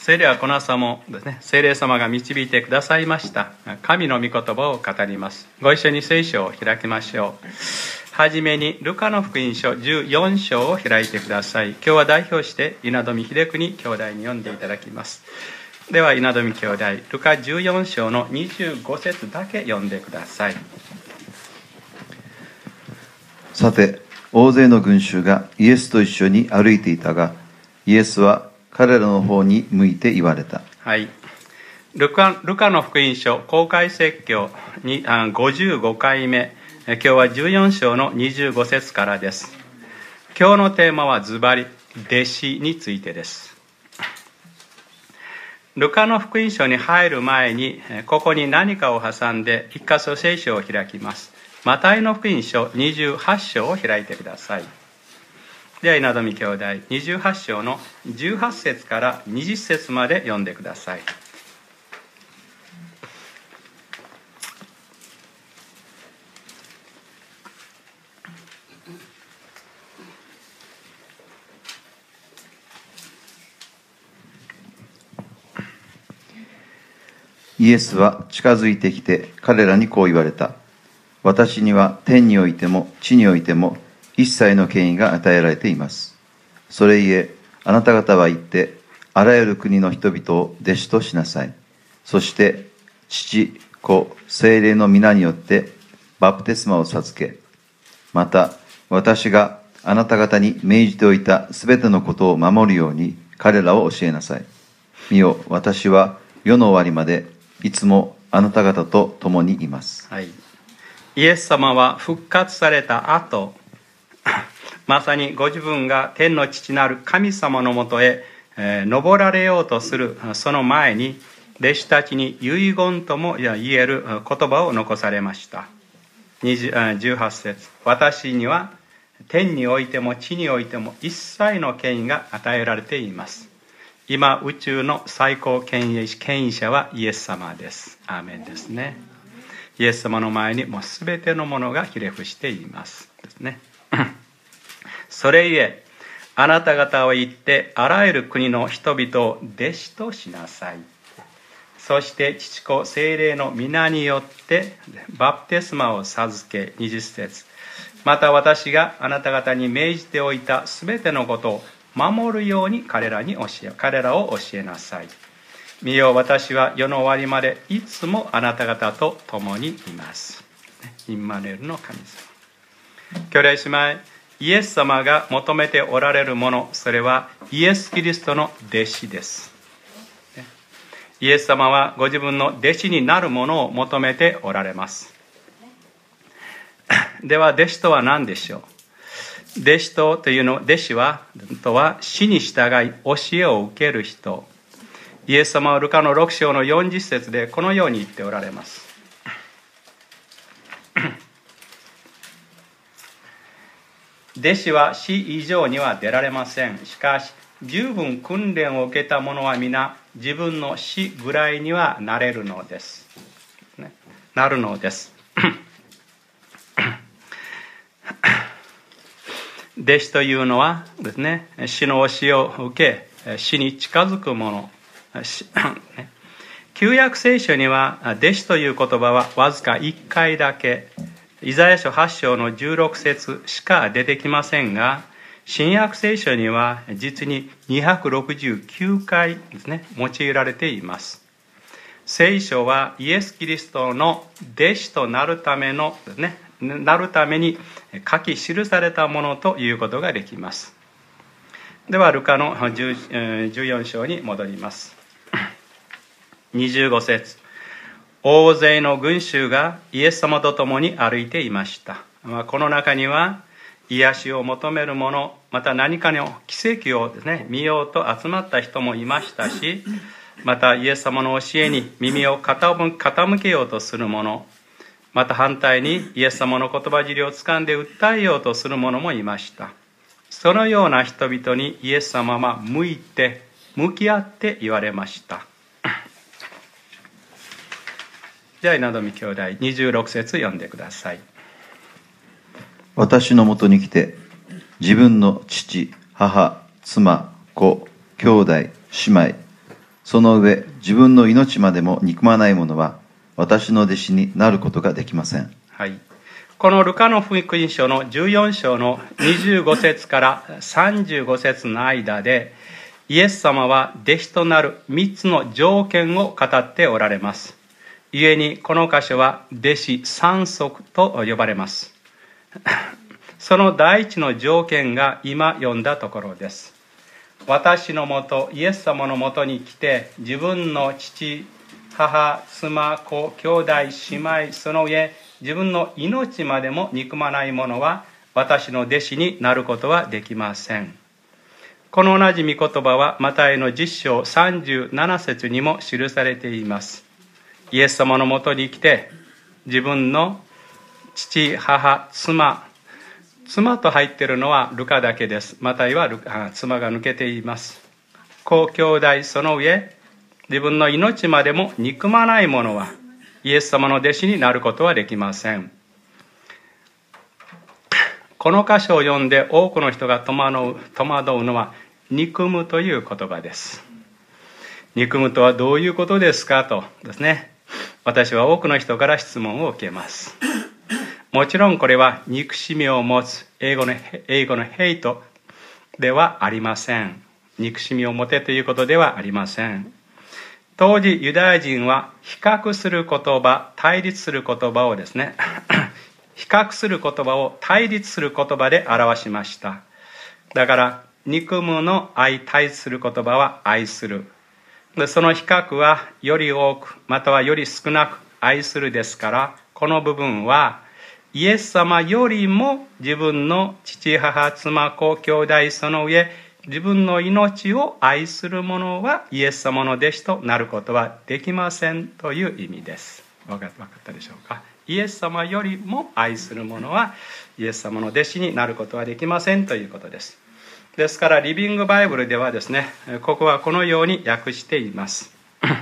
それではこの朝もですね、聖霊様が導いてくださいました神の御言葉を語ります。ご一緒に聖書を開きましょう。はじめにルカの福音書14章を開いてください。今日は代表して稲富秀邦兄弟に読んでいただきます。では稲富兄弟、ルカ14章の25節だけ読んでください。 さて、大勢の群衆がイエスと一緒に歩いていたが、イエスは彼らの方に向いて言われた。 はい。ルカの福音書公開説教に55回目、今日は14章の25節からです。今日のテーマはズバリ弟子についてです。ルカの福音書に入る前に、ここに何かを挟んで一箇所聖書を開きます。マタイの福音書28章を開いてください。では稲富兄弟、28章の18節から20節まで読んでください。 イエスは近づいてきて彼らにこう言われた。私には天においても地においても一切の権威が与えられています。それゆえ、あなた方は行って、あらゆる国の人々を弟子としなさい。そして、父、子、聖霊の皆によってバプテスマを授け、また、私があなた方に命じておいたすべてのことを守るように彼らを教えなさい。見よ、私は世の終わりまでいつもあなた方と共にいます。 はい。イエス様は復活された後、まさにご自分が天の父なる神様のもとへ登られようとするその前に、弟子たちに遺言とも言える言葉を残されました。18節、私には天においても地においても一切の権威が与えられています。今宇宙の最高権威者はイエス様です。アーメンですね。イエス様の前にもう全てのものがひれ伏していますですね。それゆえ、あなた方は行ってあらゆる国の人々を弟子としなさい。そして父子聖霊の皆によってバプテスマを授け、20節、また私があなた方に命じておいたすべてのことを守るように彼らを教えなさい。見よ、私は世の終わりまでいつもあなた方と共にいます。インマヌエルの神様。兄弟姉妹、イエス様が求めておられるもの、それはイエス・キリストの弟子です。イエス様はご自分の弟子になるものを求めておられます。では弟子とは何でしょう。弟子は死に従い教えを受ける人。イエス様はルカの6章の40節でこのように言っておられます。弟子は死以上には出られません。しかし十分訓練を受けた者は皆自分の死ぐらいにはなれるのです。なるのです。弟子というのはですね、死の教えを受け死に近づく者。旧約聖書には弟子という言葉はわずか1回だけ、イザヤ書8章の16節しか出てきませんが、新約聖書には実に269回ですね、用いられています。聖書はイエス・キリストの弟子となるために書き記されたものということができます。ではルカの14章に戻ります。25節、大勢の群衆がイエス様と共に歩いていました。この中には癒しを求める者、また何かの奇跡をですね、見ようと集まった人もいましたし、またイエス様の教えに耳を傾けようとする者、また反対にイエス様の言葉尻を掴んで訴えようとする者もいました。そのような人々にイエス様は向き合って言われました。じゃあ稲富兄弟26節読んでください。 私のもとに来て自分の父、母、妻、子、兄弟、姉妹、 その上、自分の命までも憎まない者は、私の弟子になることができません。 はい。このルカの福音書の14章の25節から35節の間で、イエス様は弟子となる3つの条件を語っておられます。故にこの箇所は弟子3則と呼ばれます。その第一の条件が今読んだところです。私のもと、イエス様のもとに来て、自分の父、母、妻、子、兄弟、姉妹、その上、自分の命までも憎まない者は、私の弟子になることはできません。この同じ御言葉は、マタイの10章37節にも記されています。イエス様のもとに来て、自分の父、母、妻と入っているのはルカだけです。マタイは妻が抜けています。子、兄弟、その上、自分の命までも憎まない者は、イエス様の弟子になることはできません。この箇所を読んで多くの人が戸惑うのは、憎むという言葉です。憎むとはどういうことですかとですね、私は多くの人から質問を受けます。もちろんこれは憎しみを持つ英語のヘイトではありません。憎しみを持てということではありません。当時ユダヤ人は比較する言葉、対立する言葉をですね比較する言葉を対立する言葉で表しました。だから憎むの対立する言葉は愛する。でその比較はより多くまたはより少なく愛するですから、この部分はイエス様よりも自分の父、母、妻、子、兄弟、その上、自分の命を愛する者はイエス様の弟子となることはできませんという意味です。分かったでしょうか。イエス様よりも愛する者はイエス様の弟子になることはできませんということです。ですからリビングバイブルではですね、ここはこのように訳しています。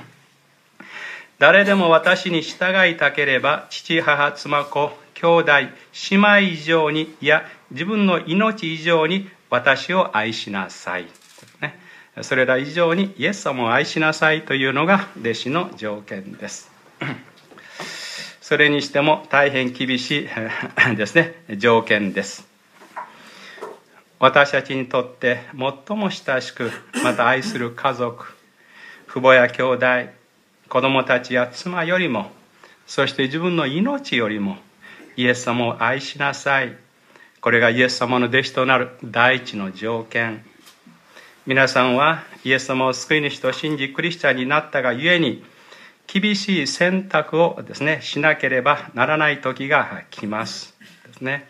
誰でも私に従いたければ父、母、妻、子、兄弟、姉妹以上に、いや自分の命以上に私を愛しなさい、ね、それら以上にイエス様を愛しなさいというのが弟子の条件です。それにしても大変厳しいですね条件です。私たちにとって最も親しくまた愛する家族、父母や兄弟、子供たちや妻よりも、そして自分の命よりもイエス様を愛しなさい。これがイエス様の弟子となる第一の条件。皆さんはイエス様を救い主と信じクリスチャンになったがゆえに、厳しい選択をですねしなければならない時が来ますですね。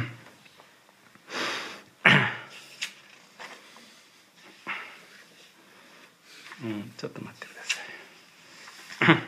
ちょっと待ってください。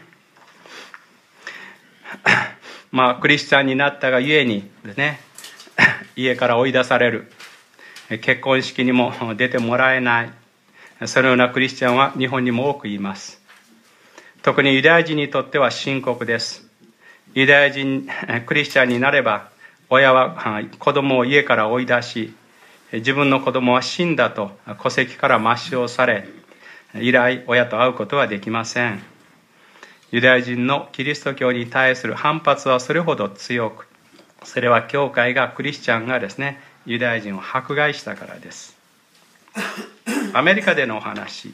クリスチャンになったがゆえにですね、家から追い出される、結婚式にも出てもらえない、そのようなクリスチャンは日本にも多くいます。特にユダヤ人にとっては深刻です。ユダヤ人クリスチャンになれば、親は子供を家から追い出し、自分の子供は死んだと戸籍から抹消され、以来親と会うことはできません。ユダヤ人のキリスト教に対する反発はそれほど強く、それは教会がクリスチャンがですねユダヤ人を迫害したからです。アメリカでのお話、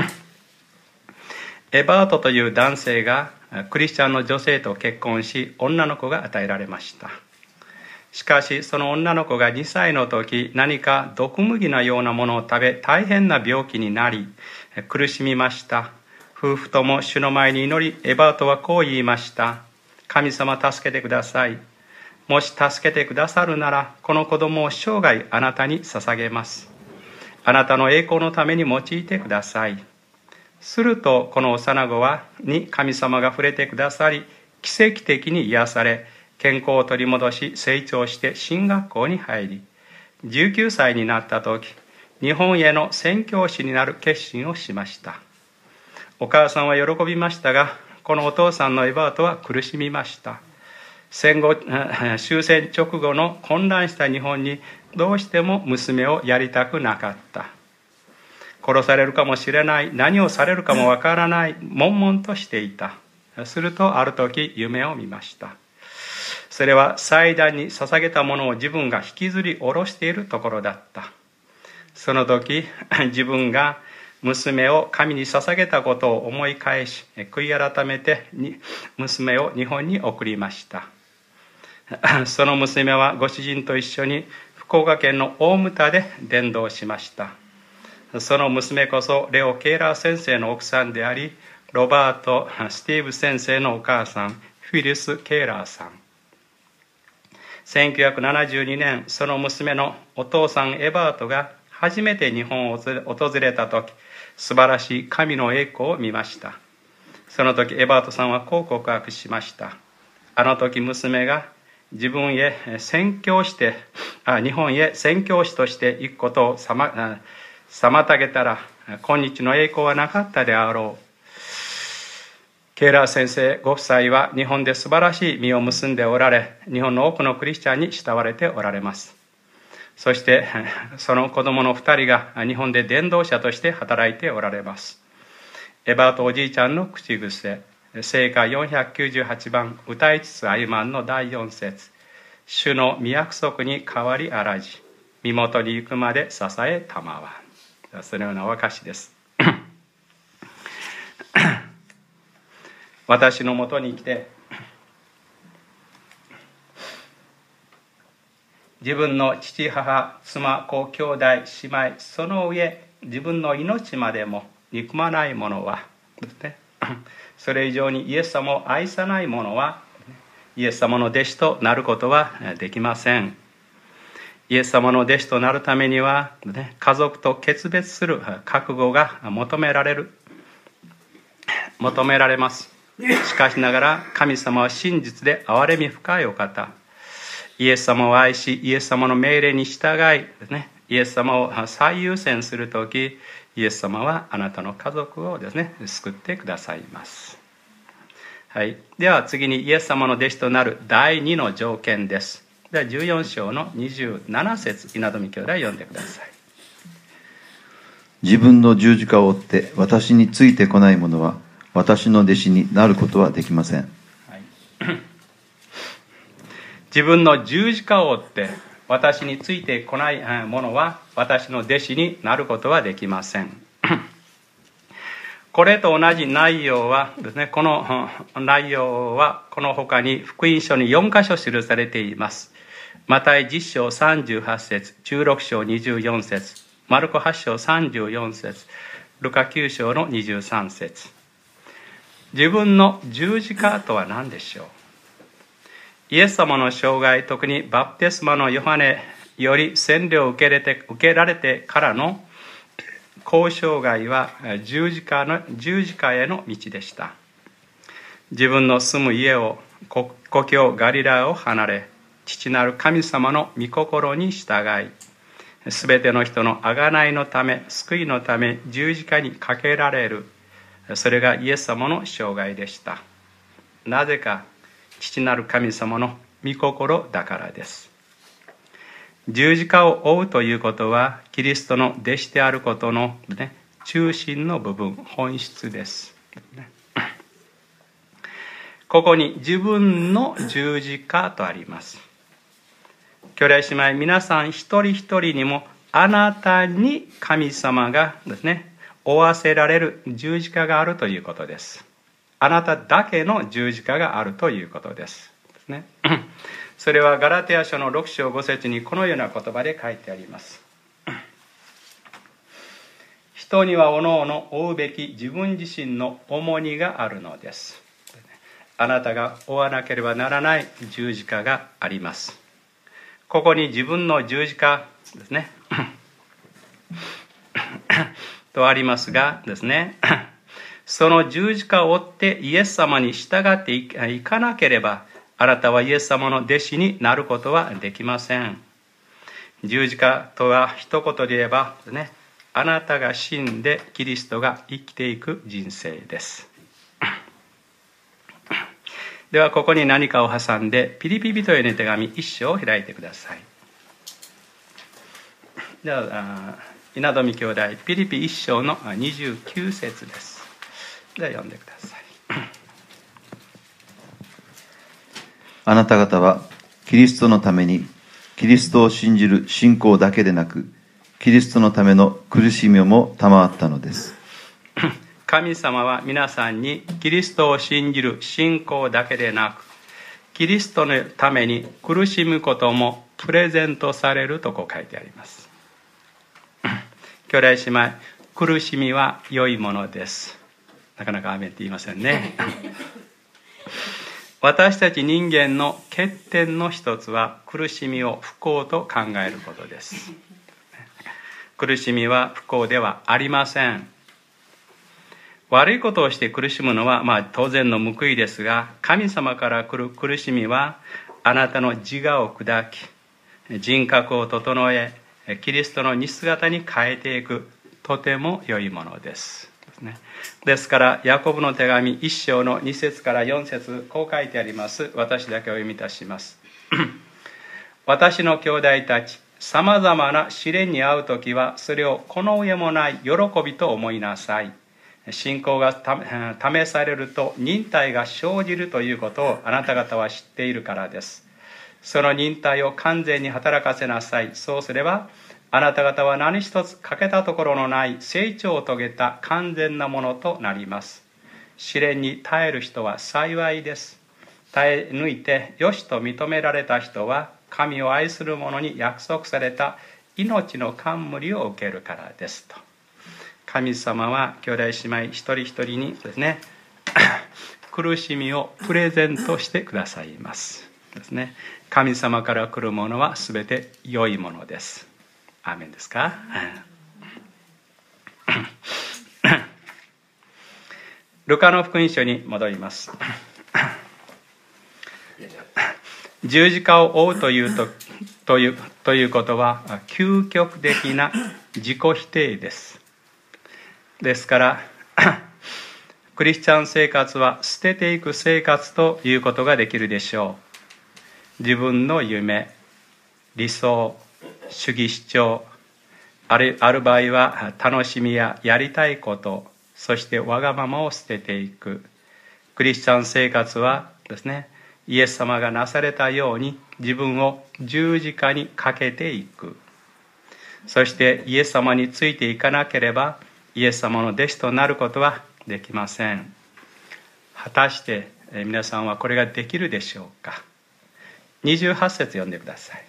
エバートという男性がクリスチャンの女性と結婚し、女の子が与えられました。しかしその女の子が2歳の時、何か毒麦のようなものを食べ、大変な病気になり苦しみました。夫婦とも主の前に祈り、エバートはこう言いました。神様助けてください。もし助けてくださるなら、この子供を生涯あなたに捧げます。あなたの栄光のために用いてください。するとこの幼子に神様が触れてくださり、奇跡的に癒され、健康を取り戻し、成長して進学校に入り、19歳になった時、日本への宣教師になる決心をしました。お母さんは喜びましたが、このお父さんのエバートは苦しみました。戦後終戦直後の混乱した日本にどうしても娘をやりたくなかった。 殺されるかもしれない、何をされるかもわからない、悶々としていた。するとある時夢を見ました。それは祭壇に捧げたものを自分が引きずり下ろしているところだった。その時自分が娘を神に捧げたことを思い返し、悔い改めて娘を日本に送りました。その娘はご主人と一緒に福岡県の大牟田で伝道しました。その娘こそレオ・ケーラー先生の奥さんであり、ロバート・スティーブ先生のお母さん、フィリス・ケーラーさん。1972年、その娘のお父さんエバートが初めて日本を訪れた時、素晴らしい神の栄光を見ました。その時エバートさんはこう告白しました。あの時娘が自分へ日本へ宣教師として行くことを妨げたら今日の栄光はなかったであろう。ケーラー先生ご夫妻は日本で素晴らしい実を結んでおられ、日本の多くのクリスチャンに慕われておられます。そしてその子供の2人が日本で伝道者として働いておられます。エバートおじいちゃんの口癖、聖歌498番歌いつつ歩まんの第4節、主の御約束に変わりあらじ、身元に行くまで支えたまわ。そのようなお証です。私のもとに来て、自分の父母妻子兄弟姉妹、その上自分の命までも憎まない者は、それ以上にイエス様を愛さない者はイエス様の弟子となることはできません。イエス様の弟子となるためには、家族と決別する覚悟が求められます。しかしながら神様は真実で憐れみ深いお方。イエス様を愛し、イエス様の命令に従い、イエス様を最優先するとき、イエス様はあなたの家族を救ってくださいます。はい、では次にイエス様の弟子となる第2の条件です。では14章の27節、稲富兄弟読んでください。 自分の十字架を追って私についてこない者は私の弟子になることはできません。 はい、自分の十字架を追って私についてこない者は私の弟子になることはできません。これと同じ内容はですね、この内容はこの他に福音書に4箇所記されています。マタイ10章38節、16章24節、マルコ8章34節、ルカ9章の23節。自分の十字架とは何でしょう。イエス様の生涯、特にバプテスマのヨハネより洗礼を受けられてからの交渉外は十字架への道でした。自分の住む家を、故郷ガリラを離れ、父なる神様の御心に従い、すべての人の贖いのため、救いのため十字架にかけられる、それがイエス様の生涯でした。なぜか父なる神様の御心だからです。十字架を追うということはキリストの弟子であることの、中心の部分、本質です。ここに自分の十字架とあります。兄弟姉妹皆さん一人一人にもあなたに神様が負わせられる十字架があるということです。あなただけの十字架があるということです。それはガラテヤ書の6章5節にこのような言葉で書いてあります。人にはおのおの負うべき自分自身の重荷があるのです。あなたが負わなければならない十字架があります。ここに自分の十字架ですねとありますがですね、その十字架を追ってイエス様に従っていかなければ、あなたはイエス様の弟子になることはできません。十字架とは一言で言えばですね、あなたが死んでキリストが生きていく人生です。ではここに何かを挟んでピリピ人への手紙1章を開いてください。では稲富兄弟ピリピ1章の29節です。では読んでください。 あなた方はキリストのためにキリストを信じる信仰だけでなく、キリストのための苦しみも賜ったのです。 神様は皆さんにキリストを信じる信仰だけでなく、キリストのために苦しむこともプレゼントされるとこう書いてあります。兄弟姉妹、苦しみは良いものです。なかなかアメンって言いませんね。私たち人間の欠点の一つは苦しみを不幸と考えることです。苦しみは不幸ではありません。悪いことをして苦しむのは当然の報いですが、神様から来る苦しみはあなたの自我を砕き、人格を整え、キリストの似姿に変えていくとても良いものです。ですからヤコブの手紙1章の2節から4節こう書いてあります。私だけお読みいたします。私の兄弟たち、さまざまな試練に遭うときはそれをこの上もない喜びと思いなさい。信仰が試されると忍耐が生じるということをあなた方は知っているからです。その忍耐を完全に働かせなさい。そうすればあなた方は何一つ欠けたところのない成長を遂げた完全なものとなります。試練に耐える人は幸いです。耐え抜いてよしと認められた人は神を愛する者に約束された命の冠を受けるからですと。神様は兄弟姉妹一人一人にですね苦しみをプレゼントしてくださいますですね。神様から来るものはすべて良いものです。アーメンですか。ルカの福音書に戻ります。十字架を追うということは究極的な自己否定です。ですからクリスチャン生活は捨てていく生活ということができるでしょう。自分の夢、理想、主義主張、ある場合は楽しみややりたいこと、そしてわがままを捨てていく。クリスチャン生活はですね、イエス様がなされたように自分を十字架にかけていく。そしてイエス様についていかなければイエス様の弟子となることはできません。果たして皆さんはこれができるでしょうか。28節読んでください。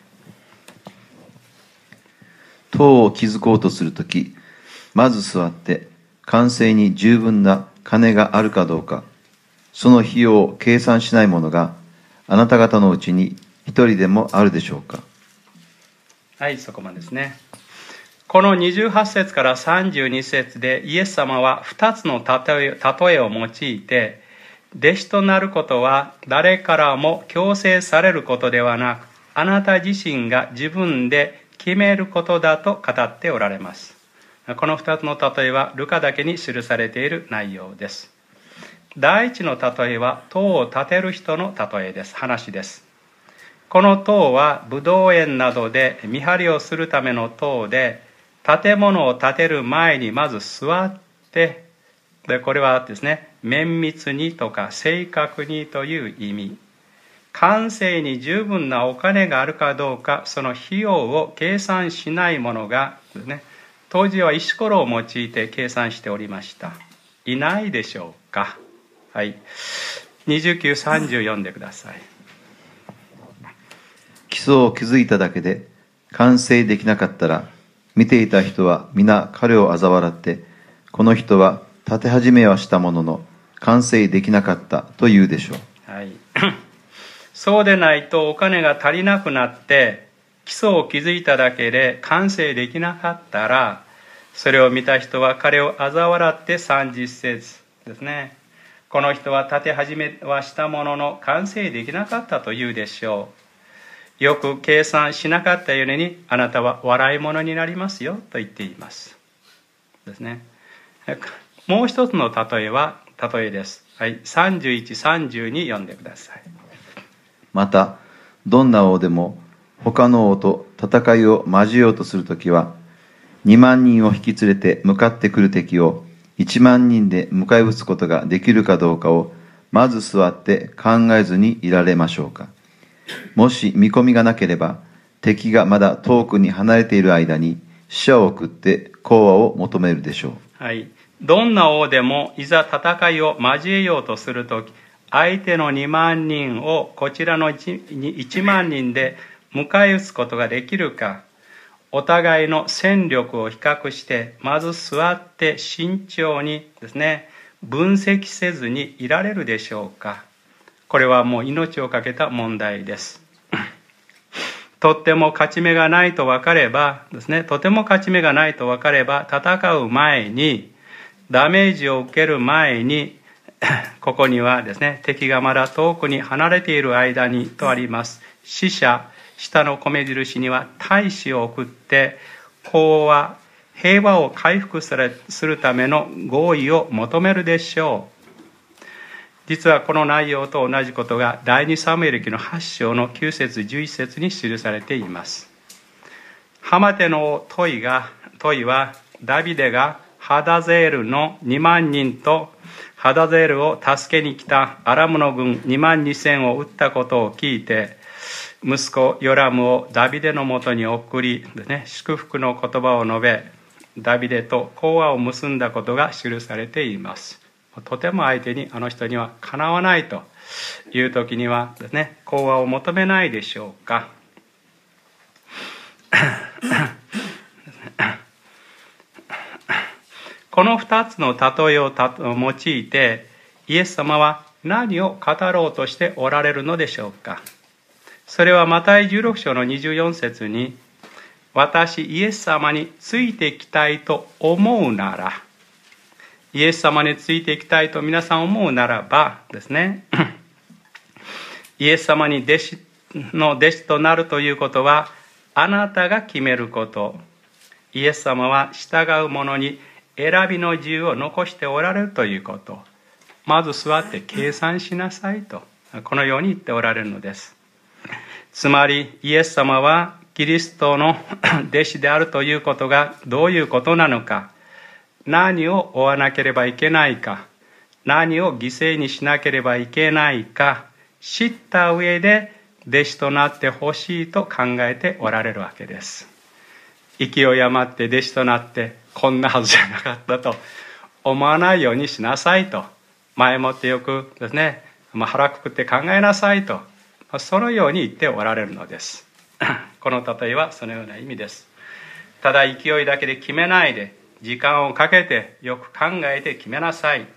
塔を築こうとするとき、まず座って完成に十分な金があるかどうか、その費用を計算しない者があなた方のうちに一人でもあるでしょうか。 はい、そこまでですね。この28節から32節でイエス様は2つの例えを用いて、弟子となることは誰からも強制されることではなく、あなた自身が自分で決めることだと語っておられます。この2つの例えはルカだけに記されている内容です。第一の例えは塔を建てる人の例えです。話です。この塔はブドウ園などで見張りをするための塔で、建物を建てる前にまず座って、でこれはですね、綿密にとか正確にという意味。完成に十分なお金があるかどうか、その費用を計算しないものがですね、当時は石ころを用いて計算しておりました。いないでしょうか。はい。29、30読んでください。 基礎を築いただけで完成できなかったら、見ていた人は皆彼を嘲笑って、この人は建て始めはしたものの完成できなかったと言うでしょう。 はい。そうでないとお金が足りなくなって基礎を築いただけで完成できなかったら、それを見た人は彼を嘲笑って30節ですね。この人は建て始めはしたものの完成できなかったと言うでしょう。よく計算しなかったゆえにあなたは笑い物になりますよと言っていますですね。もう一つの例えです。はい、31、32読んでください。 またどんな王でも他の王と戦いを交えようとするときは、 2万人を引き連れて向かってくる敵を1万人で迎え撃つことができるかどうかをまず座って考えずにいられましょうか。もし見込みがなければ、敵がまだ遠くに離れている間に使者を送って講和を求めるでしょう。 はい。どんな王でもいざ戦いを交えようとするとき、相手の2万人をこちらの1万人で迎え撃つことができるか、お互いの戦力を比較して、まず座って慎重にですね、分析せずにいられるでしょうか。これはもう命を懸けた問題です。とっても勝ち目がないと分かればですね、とても勝ち目がないと分かれば、戦う前に、ダメージを受ける前に、ここにはですね、敵がまだ遠くに離れている間にとあります。使者、下の米印には大使を送って、講和、平和を回復するための合意を求めるでしょう。実はこの内容と同じことが第2サムエル記の8章の9節11節に記されています。ハマテのトイはダビデがハダゼールの2万人とハダゼールを助けに来たアラムの軍2万2000を撃ったことを聞いて、息子ヨラムをダビデのもとに送り、祝福の言葉を述べ、ダビデと講和を結んだことが記されています。とても相手にあの人にはかなわないという時にはですね、講和を求めないでしょうか。この2つの例えを用いて、イエス様は何を語ろうとしておられるのでしょうか。それはマタイ16章の24節に、私イエス様についていきたいと思うなら、イエス様についていきたいと皆さん思うならばですね、イエス様に弟子となるということは、あなたが決めること。イエス様は従う者に選びの自由を残しておられるということ。まず座って計算しなさいと、このように言っておられるのです。つまりイエス様はキリストの弟子であるということがどういうことなのか、何を追わなければいけないか、何を犠牲にしなければいけないか知った上で弟子となってほしいと考えておられるわけです。勢い余って弟子となってこんなはずじゃなかったと思わないようにしなさいと、前もってよくですね、腹くくって考えなさいと、そのように言っておられるのです。この例えはそのような意味です。ただ勢いだけで決めないで、時間をかけてよく考えて決めなさい。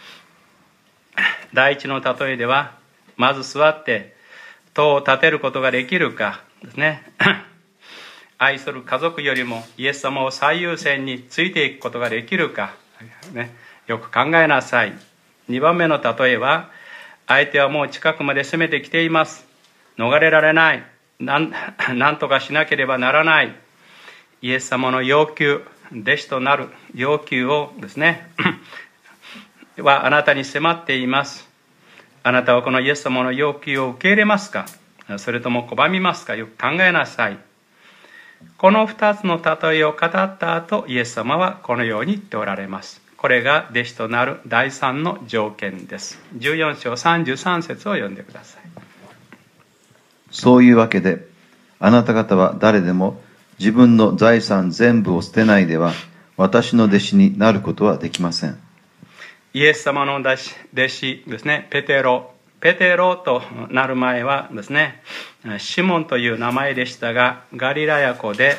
第一の例えでは、まず座って塔を建てることができるかですね。愛する家族よりもイエス様を最優先についていくことができるか、よく考えなさい。2番目の例えは、相手はもう近くまで攻めてきています。逃れられない。なんとかしなければならない。イエス様の要求、弟子となる要求をですねはあなたに迫っています。あなたはこのイエス様の要求を受け入れますか、それとも拒みますか。よく考えなさい。この2つの例えを語った後、イエス様はこのように言っておられます。これが弟子となる第3の条件です。14章33節を読んでください。 そういうわけで、あなた方は誰でも自分の財産全部を捨てないでは、私の弟子になることはできません。 イエス様の弟子ですね、ペテロとなる前はですね、シモンという名前でしたが、ガリラヤ湖で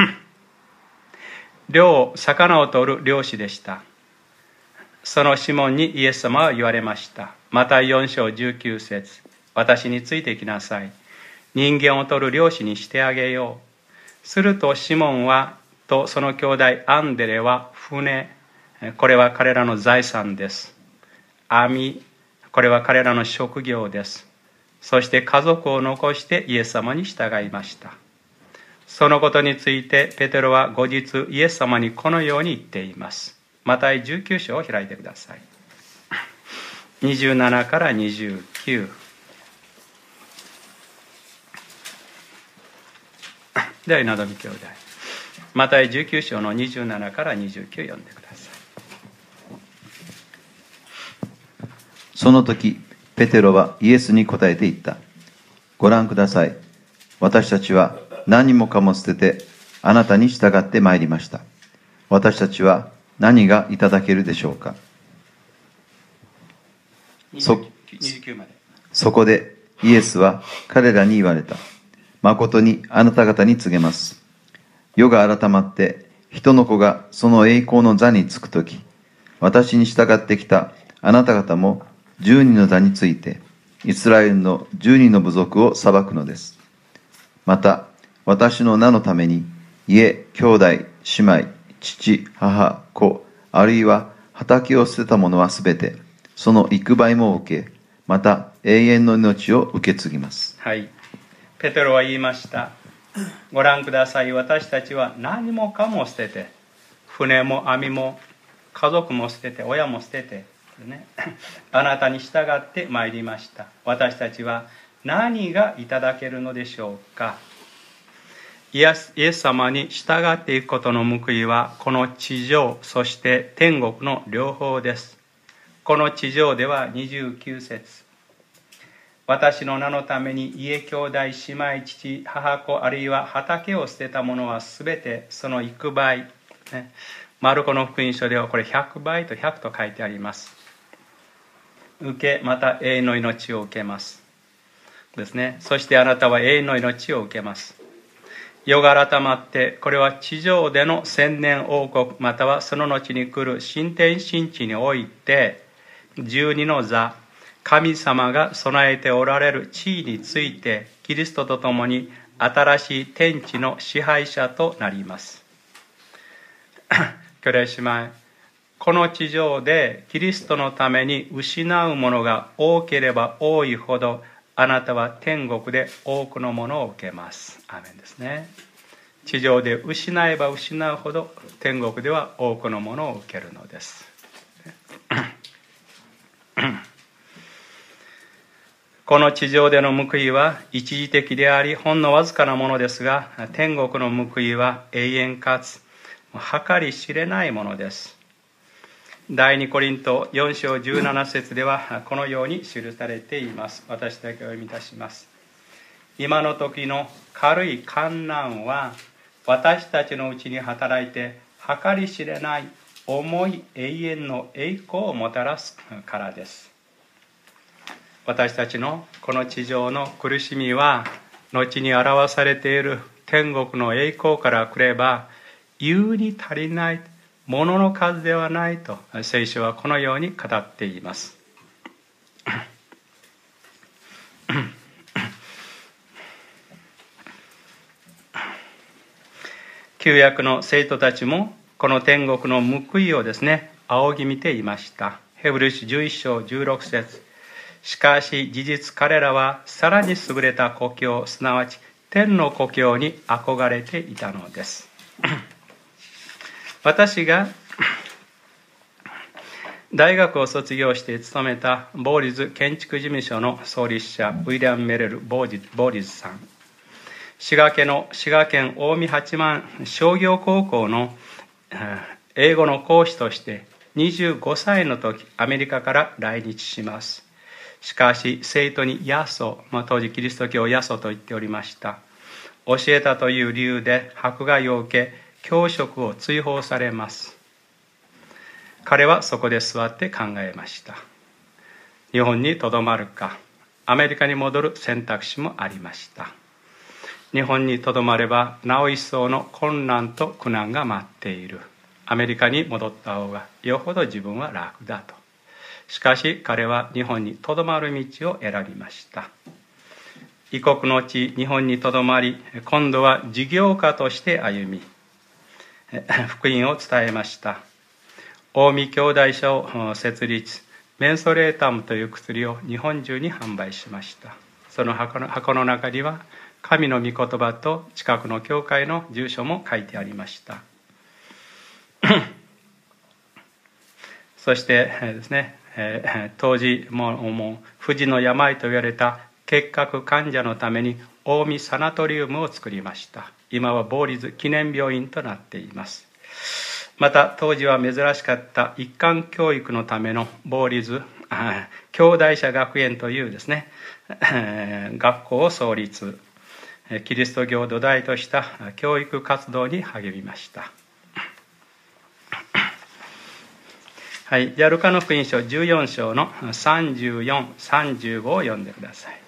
魚を取る漁師でした。そのシモンにイエス様は言われました。マタイ4章19節、私についてきなさい。人間を取る漁師にしてあげよう。するとシモンとその兄弟アンデレは船、これは彼らの財産です。網、これは彼らの職業です。そして家族を残してイエス様に従いました。そのことについてペテロは後日イエス様にこのように言っています。マタイ19章を開いてください。27から29。では稲富兄弟。 マタイ19章の27から29読んでください。 その時ペテロはイエスに答えて言った。ご覧ください。私たちは何もかも捨ててあなたに従ってまいりました。私たちは何がいただけるでしょうか。 29まで。 そこでイエスは彼らに言われた。誠にあなた方に告げます。世が改まって人の子がその栄光の座につくとき、私に従ってきたあなた方も10人の座についてイスラエルの10人の部族を裁くのです。また私の名のために家、兄弟、姉妹、父、母、子、あるいは畑を捨てた者はすべてその幾倍も受け、また永遠の命を受け継ぎます。 はい。ペテロは言いました。ご覧ください。私たちは何もかも捨てて、船も網も家族も捨てて、親も捨てて、ね、あなたに従ってまいりました。私たちは何がいただけるのでしょうか。イエス様に従っていくことの報いはこの地上そして天国の両方です。この地上では29節、私の名のために家、兄弟、姉妹、父、母子あるいは畑を捨てた者はすべてその幾倍、ね、マルコの福音書ではこれ100倍と100と書いてあります。受け、また永遠の命を受けますですね。そしてあなたは永遠の命を受けます。世が改まって、これは地上での千年王国またはその後に来る新天新地において12の座、神様が備えておられる地位についてキリストと共に新しい天地の支配者となります。兄弟姉妹、この地上でキリストのために失うものが多ければ多いほど、あなたは天国で多くのものを受けます。アーメンですね。地上で失えば失うほど天国では多くのものを受けるのです。この地上での報いは一時的でありほんのわずかなものですが、天国の報いは永遠かつ計り知れないものです。第2コリント4章17節ではこのように記されています。私だけお読みいたします。今の時の軽い患難は私たちのうちに働いて計り知れない重い永遠の栄光をもたらすからです。私たちのこの地上の苦しみは後に表されている天国の栄光からくれば言うに足りないものの数ではないと聖書はこのように語っています。旧約の生徒たちもこの天国の報いをですね仰ぎ見ていました。ヘブル書11章16節、しかし事実彼らはさらに優れた故郷、すなわち天の故郷に憧れていたのです。私が大学を卒業して勤めたボーリズ建築事務所の創立者ウィリアム・メレル・ボーリズさん、滋賀県近江八幡商業高校の英語の講師として25歳の時アメリカから来日します。しかし生徒にヤソ、当時キリスト教ヤソと言っておりました、教えたという理由で迫害を受け教職を追放されます。彼はそこで座って考えました。日本にとどまるかアメリカに戻る選択肢もありました。日本にとどまればなお一層の困難と苦難が待っている。アメリカに戻った方がよほど自分は楽だと。しかし彼は日本にとどまる道を選びました。異国の地日本にとどまり、今度は事業家として歩み福音を伝えました。近江兄弟社を設立、メンソレータムという薬を日本中に販売しました。その箱の中には神の御言葉と近くの教会の住所も書いてありましたそしてですね、当時もう不治の病と言われた結核患者のために近江サナトリウムを作りました。 今は坊立記念病院となっています。また当時は珍しかった一貫教育のための坊立兄弟者学園というですね学校を創立、キリスト教を土台とした教育活動に励みました。はい、じゃあルカの福音書14章の34、35を読んでください。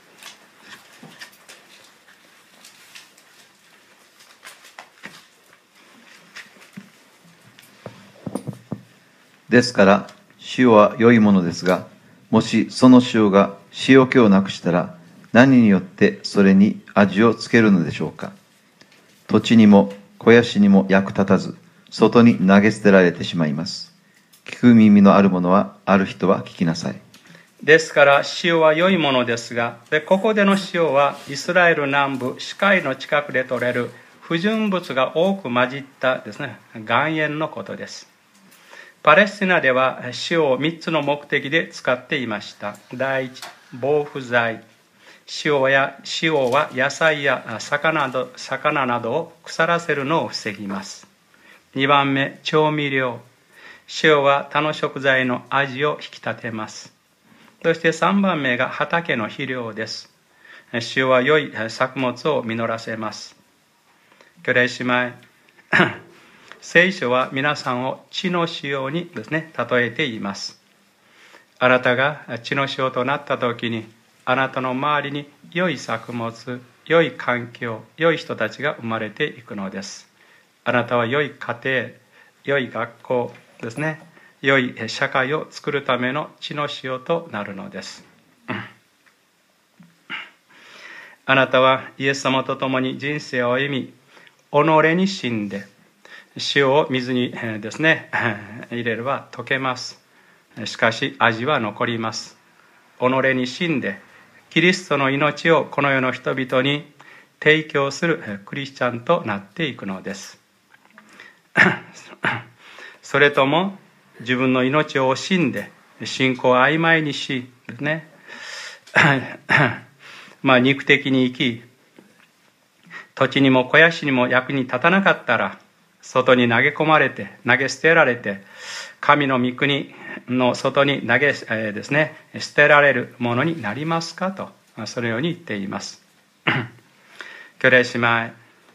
ですから塩は良いものですが、もしその塩が塩気をなくしたら、何によってそれに味をつけるのでしょうか。土地にも肥やしにも役立たず、外に投げ捨てられてしまいます。聞く耳のある者は、ある人は聞きなさい。 ですから塩は良いものですが、ここでの塩はイスラエル南部死海の近くで取れる不純物が多く混じったですね、岩塩のことです。パレスチナでは塩を3つの目的で使っていました。第一、防腐剤。塩は野菜や魚などを腐らせるのを防ぎます。2番目、調味料。塩は他の食材の味を引き立てます。そして3番目が畑の肥料です。塩は良い作物を実らせます。兄弟姉妹聖書は皆さんを地の塩にですね、例えています。あなたが地の塩となった時に、あなたの周りに良い作物、良い環境、良い人たちが生まれていくのです。あなたは良い家庭、良い学校ですね、良い社会を作るための地の塩となるのです。あなたはイエス様と共に人生を歩み、己に死んで、塩を水にですね入れれば溶けます。しかし味は残ります。己に死んでキリストの命をこの世の人々に提供するクリスチャンとなっていくのです。それとも自分の命を惜しんで信仰を曖昧にしですね肉的に生き、土地にも肥やしにも役に立たなかったら、外に投げ込まれて、投げ捨てられて、神の御国の外に捨てられるものになりますかと、そのように言っています。兄弟姉妹、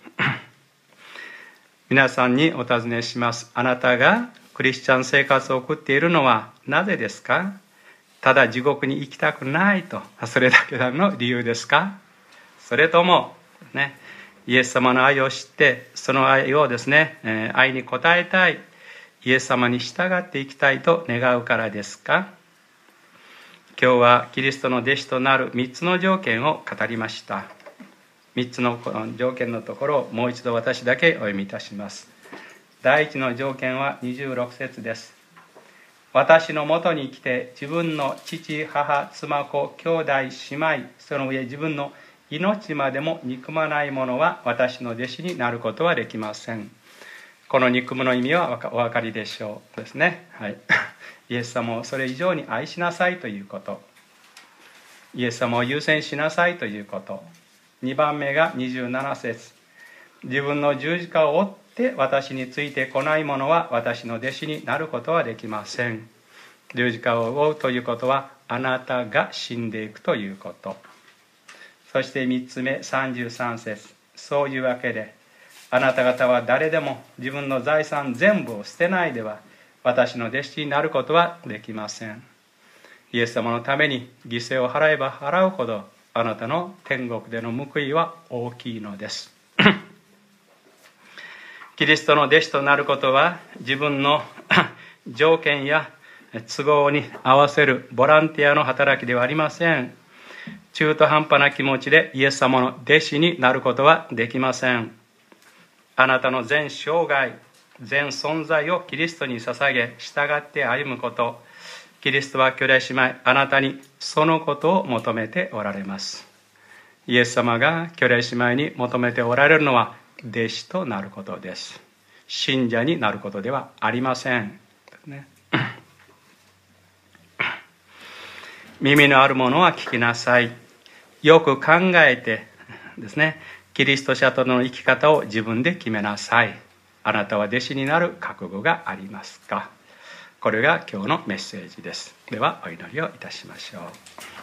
皆さんにお尋ねします。あなたがクリスチャン生活を送っているのはなぜですか？ただ地獄に行きたくないと、それだけの理由ですか？それともね、イエス様の愛を知って、その愛をですね、愛に応えたい、イエス様に従っていきたいと願うからですか？今日はキリストの弟子となる3つの条件を語りました。3つの条件のところをもう一度私だけお読みいたします。第一の条件は26節です。私のもとに来て自分の父、母、妻子、兄弟、姉妹、その上自分の命までも憎まない者は私の弟子になることはできません。この憎むの意味はお分かりでしょうですね。はい、イエス様をそれ以上に愛しなさいということ、イエス様を優先しなさいということ。2番目が27節、自分の十字架を追って私についてこない者は私の弟子になることはできません。十字架を追うということはあなたが死んでいくということ。そして3つ目33節、そういうわけであなた方は誰でも自分の財産全部を捨てないでは私の弟子になることはできません。イエス様のために犠牲を払えば払うほどあなたの天国での報いは大きいのですキリストの弟子となることは自分の条件や都合に合わせるボランティアの働きではありません。中途半端な気持ちでイエス様の弟子になることはできません。あなたの全生涯、全存在をキリストに捧げ、従って歩むこと、キリストは兄弟姉妹、あなたにそのことを求めておられます。イエス様が兄弟姉妹に求めておられるのは弟子となることです。信者になることではありません。耳のあるものは聞きなさい。よく考えてですね、 キリスト者との生き方を自分で決めなさい。あなたは弟子になる覚悟がありますか？これが今日のメッセージです。ではお祈りをいたしましょう。